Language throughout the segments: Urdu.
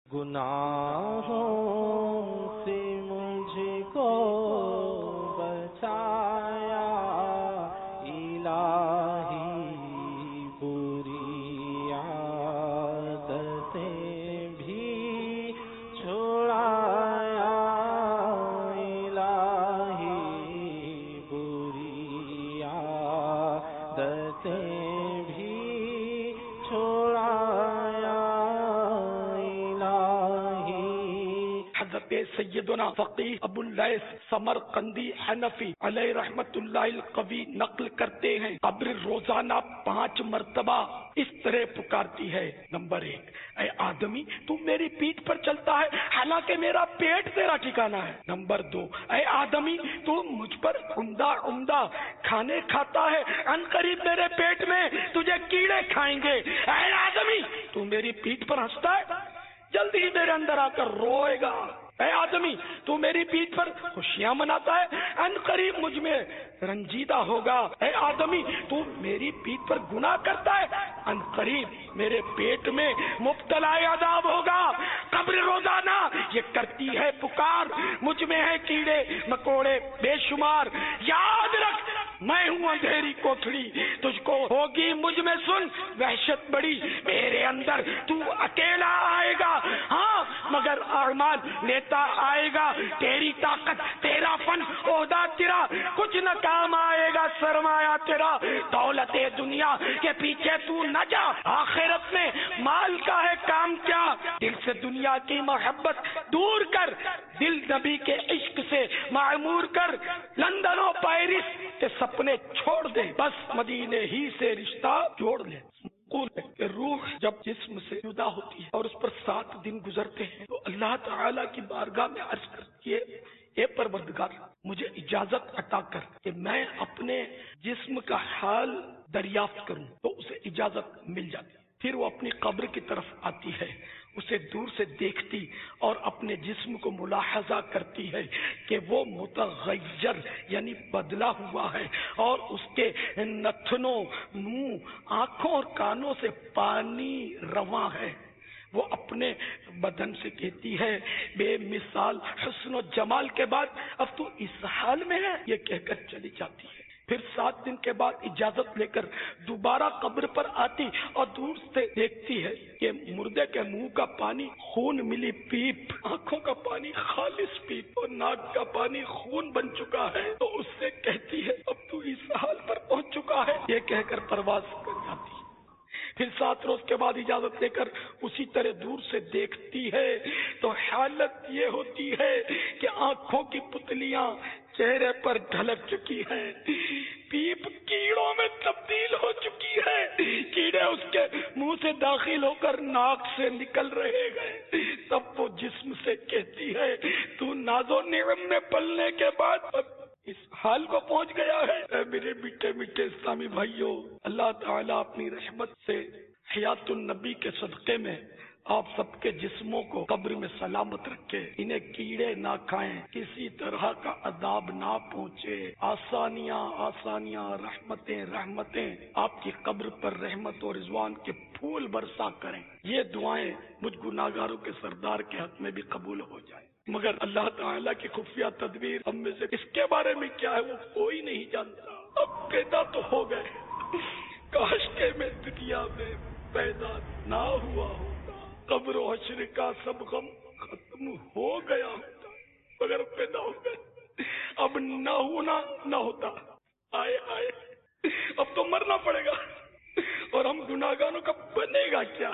گناہوں سے مجھ کو بچایا الہی، بری عادتیں بھی چھڑایا الہی، بری عادتیں بھی چھڑایا حضرت سیدنا فقیہ ابو اللیث سمرقندی حنفی علیہ رحمت اللہ القوی نقل کرتے ہیں، قبر روزانہ 5 مرتبہ اس طرح پکارتی ہے۔ نمبر 1، اے آدمی تو میری پیٹھ پر چلتا ہے حالانکہ میرا پیٹ تیرا ٹھکانہ ہے۔ نمبر 2، اے آدمی تو مجھ پر عمدہ عمدہ کھانے کھاتا ہے، ان قریب میرے پیٹ میں تجھے کیڑے کھائیں گے۔ اے آدمی تو میری پیٹھ پر ہنستا ہے، جلدی ہی میرے اندر آ کر روئے گا۔ اے آدمی تو میری پیٹھ پر خوشیاں مناتا ہے، ان قریب مجھ میں رنجیدہ ہوگا۔ اے آدمی تو میری پیٹھ پر گناہ کرتا ہے، ان قریب میرے پیٹ میں مبتلا عذاب ہوگا۔ قبر روزانہ یہ کرتی ہے پکار، مجھ میں ہے کیڑے مکوڑے بے شمار، یاد رکھ میں ہوں اندھیری کوٹھڑی، تجھ کو ہوگی مجھ میں سن وحشت بڑی، میرے اندر تو اکیلا آئے گا، ہاں مگر اعمال لیتا آئے گا، تیری طاقت تیرا فن عہدہ تیرا کچھ نہ کام آئے گا، سرمایہ تیرا دولت دنیا کے پیچھے تو نہ جا، آخرت میں مال کا ہے کام کیا، دل سے دنیا کی محبت دور کر، دل نبی کے عشق سے معمور کر، لندن و پیرس کے سپنے چھوڑ دے، بس مدینے ہی سے رشتہ جوڑ لے۔ روح جب جسم سے جدا ہوتی ہے اور اس پر 7 دن گزرتے ہیں تو اللہ تعالیٰ کی بارگاہ میں عرض کرتی ہے، اے پروردگار مجھے اجازت عطا کر کہ میں اپنے جسم کا حال دریافت کروں، تو اسے اجازت مل جاتی ہے۔ پھر وہ اپنی قبر کی طرف آتی ہے، اسے دور سے دیکھتی اور اپنے جسم کو ملاحظہ کرتی ہے کہ وہ متغیر یعنی بدلا ہوا ہے، اور اس کے نتنوں، منہ، آنکھوں اور کانوں سے پانی رواں ہے۔ وہ اپنے بدن سے کہتی ہے، بے مثال حسن و جمال کے بعد اب تو اس حال میں ہے، یہ کہہ کر چلی جاتی ہے۔ پھر 7 دن کے بعد اجازت لے کر دوبارہ قبر پر آتی اور دور سے دیکھتی ہے کہ مردے کے منہ کا پانی خون ملی پیپ، آنکھوں کا پانی خالص پیپ اور ناک کا پانی خون بن چکا ہے، تو اس سے کہتی ہے اب تو اس حال پر پہنچ چکا ہے، یہ کہہ کر پرواز کر جاتی ہے۔ پھر 7 روز کے بعد اجازت لے کر اسی طرح دور سے دیکھتی ہے تو حالت یہ ہوتی ہے کہ آنکھوں کی پتلیاں چہرے پر ڈھلک چکی ہیں، پیپ کیڑوں میں تبدیل ہو چکی ہے، کیڑے اس کے منہ سے داخل ہو کر ناک سے نکل رہے گئے۔ تب وہ جسم سے کہتی ہے، تو ناز و نعم میں پلنے کے بعد اب اس حال کو پہنچ گیا ہے۔ اے میرے میٹھے میٹھے اسلامی بھائیوں، اللہ تعالیٰ اپنی رحمت سے حیات النبی کے صدقے میں آپ سب کے جسموں کو قبر میں سلامت رکھے، انہیں کیڑے نہ کھائیں، کسی طرح کا عذاب نہ پہنچے، آسانیاں آسانیاں، رحمتیں رحمتیں آپ کی قبر پر رحمت اور رضوان کے پھول برسا کریں۔ یہ دعائیں مجھ گناہگاروں کے سردار کے حق میں بھی قبول ہو جائیں، مگر اللہ تعالیٰ کی خفیہ تدبیر ہم میں سے اس کے بارے میں کیا ہے وہ کوئی نہیں جانتا۔ اب پیدا تو ہو گئے، کاش کہ میں دنیا میں پیدا نہ ہوا ہوتا، قبر و حشر کا سب غم ختم ہو گیا ہوتا، مگر پیدا ہو گئے، اب نہ ہونا نہ ہوتا، آئے آئے اب تو مرنا پڑے گا، اور ہم گناہگاروں کا بنے گا کیا؟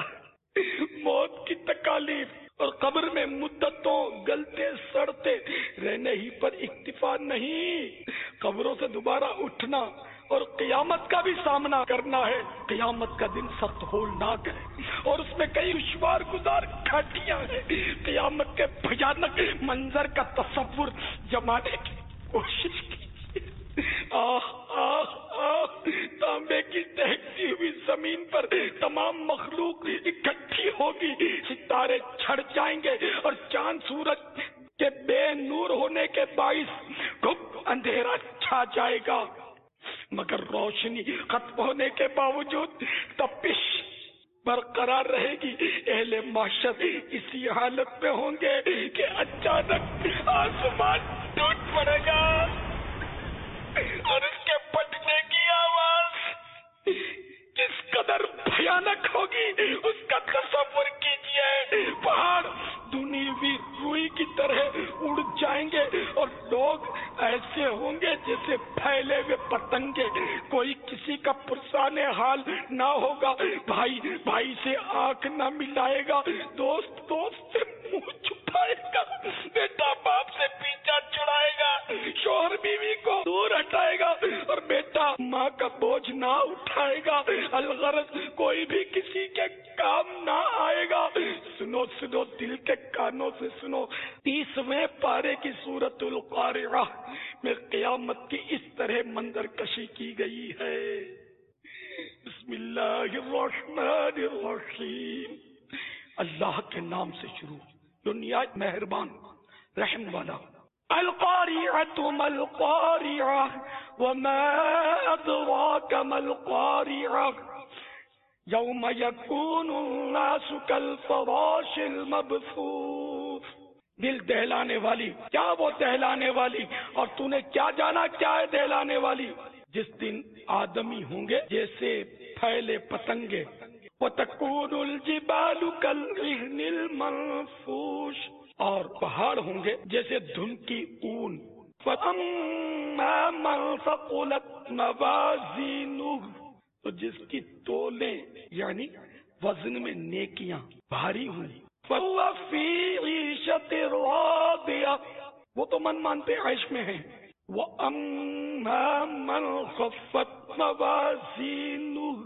موت کی تکالیف اور قبر میں مدتوں گلتے سڑتے رہنے ہی پر اکتفا نہیں، قبروں سے دوبارہ اٹھنا اور قیامت کا بھی سامنا کرنا ہے۔ قیامت کا دن سخت ہولناک ہے اور اس میں کئی دشوار گزار گھاٹیاں ہیں۔ قیامت کے بھیانک منظر کا تصور جمانے کی کوشش کیجیے۔ آہ آہ آہ، تانبے کی دہکتی ہوئی زمین پر تمام مخلوق اکٹھی ہوگی، ستارے چھڑ جائیں گے اور چاند سورج کے بے نور ہونے کے باعث گھپ اندھیرا چھا جائے گا، مگر روشنی ختم ہونے کے باوجود تپش برقرار رہے گی. اہل محشر اسی حالت میں ہوں گے کہ اچانک آسمان ٹوٹ پڑے گا اور اس کے پھٹنے کی آواز کس قدر بھیانک ہوگی اس کا تصور کیجئے. پہاڑ دھنی ہوئی روئی کی طرح اڑ جائیں گے اور لوگ ایسے ہوں گے جیسے پھیلے ہوئے پتنگے. کوئی کسی کا پرسان حال نہ ہوگا, بھائی بھائی سے آنکھ نہ ملائے گا, دوست دوست سے منہ چھپائے گا, بیٹا باپ سے پیچھا چھڑائے گا, شوہر بیوی کو دور ہٹائے گا اور بیٹا ماں کا بوجھ نہ اٹھائے گا. الغرض کوئی بھی کسی کے کام نہ آئے گا. سنو سنو, دل کے کانوں سے سنو. 30ویں پارے کی سورۃ القارعہ میں قیامت کی اس طرح منظر کشی کی گئی ہے. بسم اللہ الرحمن الرحیم. اللہ کے نام سے شروع جو نہایت مہربان رحم والا. القارعۃ ما القارعہ وما ادراک ما القارعہ یوم یکون الناس کالفراش المبثوث. دل دہلانے والی, کیا وہ دہلانے والی, اور تو نے کیا جانا کیا ہے دہلانے والی. جس دن آدمی ہوں گے جیسے پھیلے پتنگے. وتکون الجبال کالعہن المنفوش, اور پہاڑ ہوں گے جیسے دھن کی اون. فَأَمَّا مَنْ ثَقُلَتْ مَوَازِينُهُ, تو جس کی تولیں یعنی وزن میں نیکیاں بھاری ہوں. فَهُوَ فِي عِيشَةٍ رَاضِيَةٍ, وہ تو من مانتے عیش میں ہیں. وَأَمَّا مَنْ خَفَّتْ مَوَازِينُهُ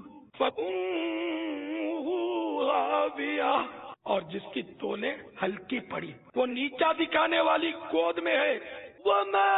فَأُمُّهُ هَاوِيَةٌ, اور جس کی تولیں ہلکی پڑی وہ نیچا دکھانے والی گود میں ہے. وَمَا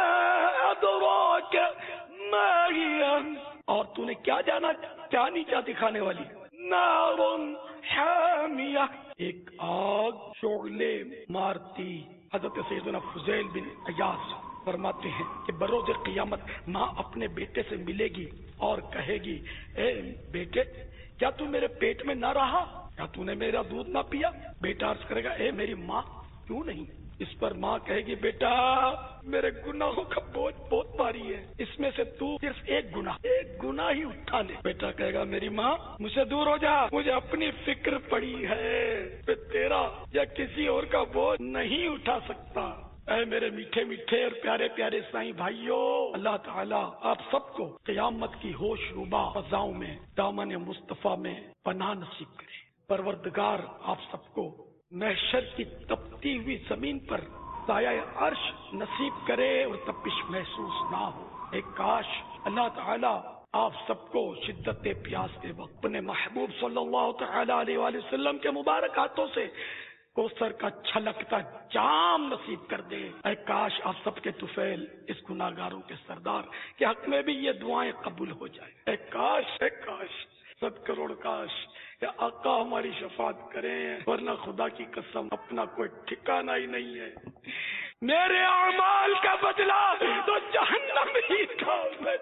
أَدْرَاكَ مَا هِيَهْ, اور تو نے کیا جانا کیا نیچا دکھانے والی. نَارٌ حَامِيَةٌ, ایک آگ شعلے مارتی. حضرت سیدنا فضیل بن عیاض فرماتے ہیں کہ بروز قیامت ماں اپنے بیٹے سے ملے گی اور کہے گی, اے بیٹے کیا تو میرے پیٹ میں نہ رہا, کیا تو نے میرا دودھ نہ پیا. بیٹا عرض کرے گا, اے میری ماں کیوں نہیں. اس پر ماں کہے گی, بیٹا میرے گناہوں کا بوجھ بہت بھاری ہے, اس میں سے تو صرف ایک گناہ ہی اٹھا لے. بیٹا کہے گا, میری ماں مجھ سے دور ہو جا, مجھے اپنی فکر پڑی ہے, میں تیرا یا کسی اور کا بوجھ نہیں اٹھا سکتا. اے میرے میٹھے میٹھے اور پیارے پیارے سائیں بھائیوں, اللہ تعالیٰ آپ سب کو قیامت کی ہوش ربا فضاؤں میں دامن مصطفیٰ میں پناہ نصیب کرے. پروردگار آپ سب کو محشر کی تپتی ہوئی زمین پر سایہ عرش نصیب کرے اور تپش محسوس نہ ہو. ایک کاش اللہ تعالیٰ آپ سب کو شدت پیاس کے وقت اپنے محبوب صلی اللہ تعالی علیہ وآلہ وسلم کے مبارک ہاتھوں سے کوثر کا چھلکتا جام نصیب کر دے. اے کاش آپ سب کے طفیل اس گناہگاروں کے سردار کے حق میں بھی یہ دعائیں قبول ہو جائیں. اے کاش 100 کروڑ کاش یا آقا ہماری شفاعت کریں, ورنہ خدا کی قسم اپنا کوئی ٹھکانہ ہی نہیں ہے. میرے اعمال کا بدلہ تو جہنم ہی تھا.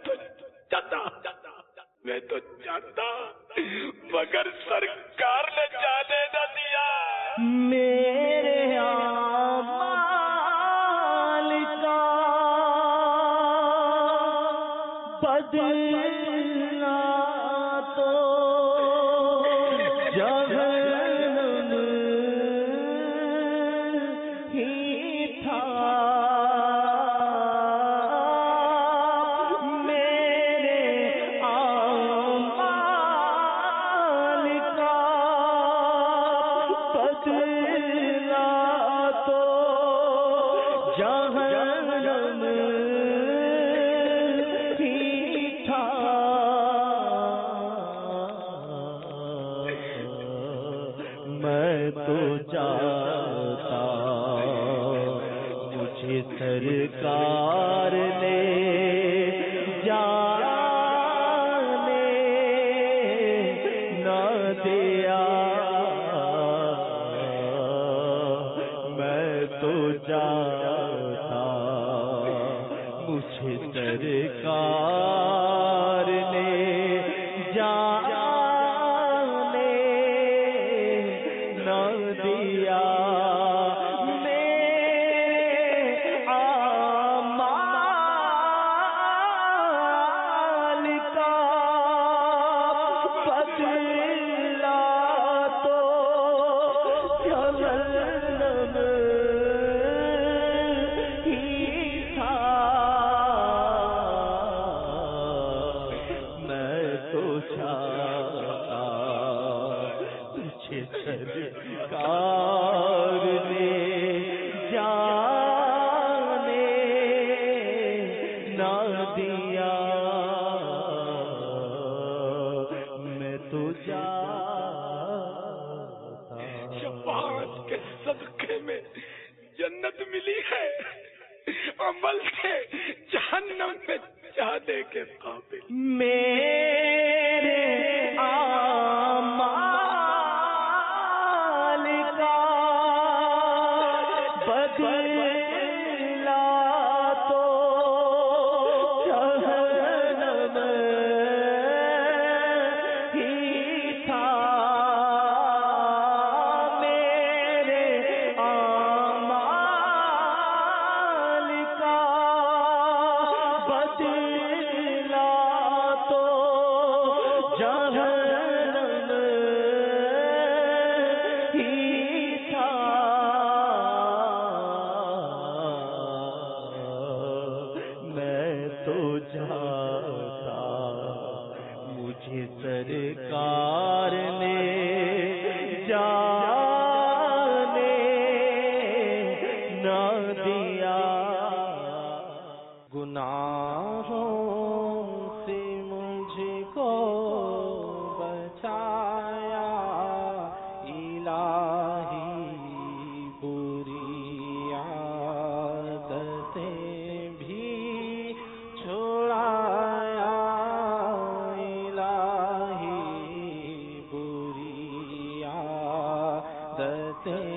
میں تو چاہتا مگر سرکار نے جانے نہ دیا. میرے اعمال کا بدلنا تو جہنم ہی تھا. میرے اعمال کا بدلنا تو جہنم ہی تھا. میں تو چاہتا مجھے سرکار نے جانے نہ دیا. میں تو چاہتا مجھے سرکار نے جانے میں جنت ملی ہے، عمل سے جہنم میں جانے کے قابل۔ میرے اعمال کا بدلہ تو جہنم ہی تھا، میرے اعمال کا بدلہ تو جہنم ہی تھا، میں تو جاتا مجھے سرکار نے جانے نہ دیا، گناہوں سے مجھ کو بچایا الہی، بری عادتیں بھی چھڑایا الہی، بری عادتیں